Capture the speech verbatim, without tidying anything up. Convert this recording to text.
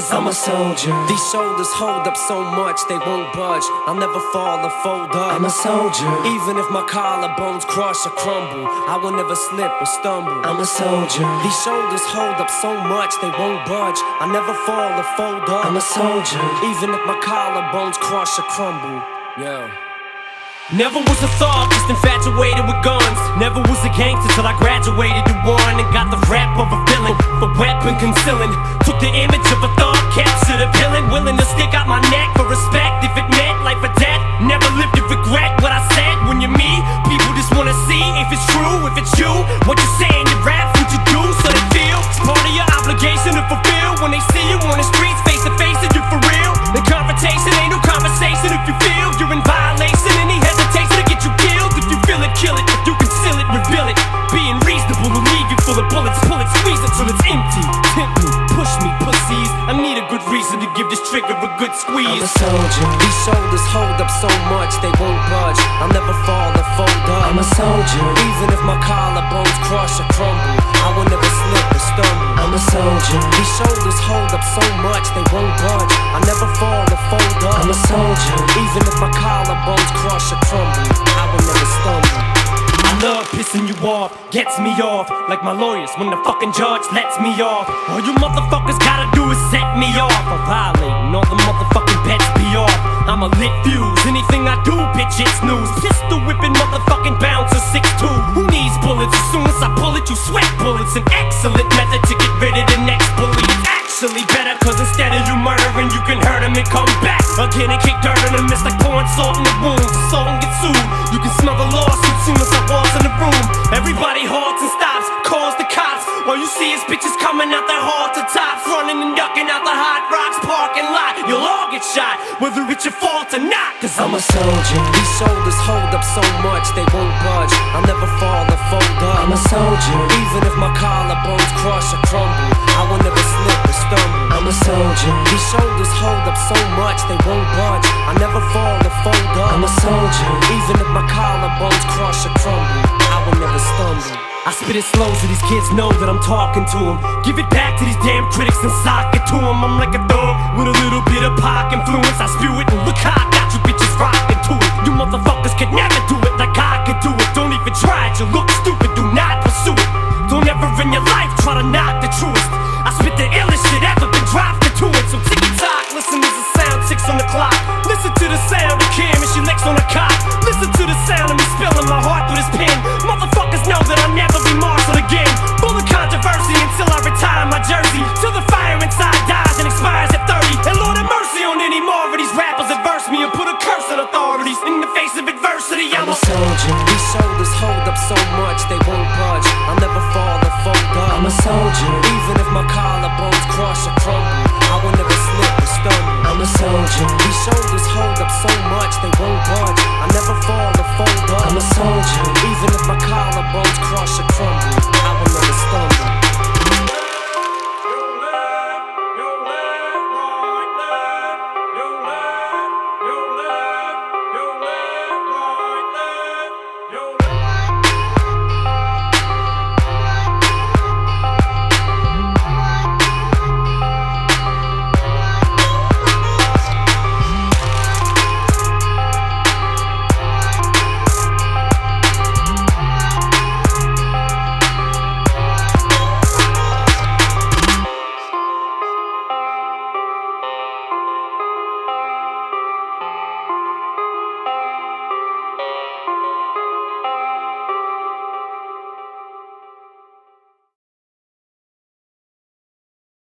cause I'm a soldier. These shoulders hold up so much they won't budge. I'll never fall or fold up. I'm a soldier. Even if my collarbones crush or crumble, I will never slip or stumble. I'm a soldier. These shoulders hold up so much they won't budge. I'll never fall or fold up. I'm a soldier. Even if my collarbones crush or crumble. Yeah. Never was a thug, just infatuated with guns. Never was a gangster till I graduated to one and got the rap of a villain, the weapon concealing. Took the image of a thug, captured a villain, willing to stick out my neck for respect if it meant life or death. Never lived to regret what I said. When you're me, people just wanna see if it's true, if it's you. What you say in your rap, what you do, so they feel it's part of your obligation to fulfill. When they see you on the streets, face to face, and you for real. The confrontation ain't no conversation if you feel you're in violation. Any hesitation to get you killed. If you feel it, kill it. If you conceal it, reveal it. Being reasonable to leave you full of bullets. Pull it, squeeze it till it's empty. Tempt me, push me, pussies. I need a good reason to give this trigger a good squeeze. I'm a soldier. These shoulders hold up so much they won't budge. I'll never fall or fold up. I'm a soldier. Even if my collarbones crush or crumble, I will never slip or stumble. I'm a soldier. These shoulders hold up so much they won't budge. I'll never fall or fold up. I'm a soldier. Even if my collarbones crush or crumble, I will never stumble. I love pissing you off, gets me off, like my lawyers when the fucking judge lets me off. All you motherfuckers gotta do is set me off. I'm violating all the motherfucking bets be off. I'm a lit fuse, anything I do, bitch, it's news. Pistol whipping motherfucking bouncer six two. Who needs bullets? As soon as I pull it, you sweat bullets. An excellent method to get rid of the next bully. Actually better, cause instead of you murdering, you can hurt him and come back again and kick dirt in the mist like pouring salt in the wounds. The soul gets sued, you can smell the lawsuit soon as I walk in the room. Everybody halts and stops, calls the cops. All you see is bitches coming out their halter tops, running and ducking out the Hot Rocks parking lot. You'll all get shot, whether it's your fault or not, cause I'm a soldier. These shoulders hold up so much they won't budge. I'll never fall or fold up. I'm a soldier. Even if my collarbones crush or crumble, I will never slip or stumble. I'm a soldier. These shoulders hold up so much they won't budge. I'll never fall or fold up. I'm a soldier. Even if my collarbones crush or crumble, I will never stumble. I spit it slow so these kids know that I'm talking to them. Give it back to these damn critics and sock it to them. I'm like a dog with a little bit of pop influence. I spew it and look how I got you bitches rocking to it. You motherfuckers could never do it like I could do it. Don't even try it, you look stupid, do not pursue it. Don't ever in your life try to knock the truest. I spit the illest shit ever been dropped into it. So tick-tock, listen to the sound, six on the clock. Listen to the sound of Kim and she licks on the cock. Listen to the sound of me spilling my heart through this pen. Motherfuckers know that I'll never be marshaled again. Full of controversy until I retire my jersey. Till the fire inside dies and expires at thirty. And Lord have mercy on any more of these rappers that verse me and put a curse on authorities. In the face of adversity, I'm, I'm a soldier. These shoulders hold up so much they won't budge. I'll never fall or fold up. I'm a soldier. Even if my collarbones crush or crumble, I will never slip or stumble. I'm a soldier. These shoulders hold up so much they won't budge. I'll never fall or fold up. I'm a soldier. Even if my collarbones crush or crumble,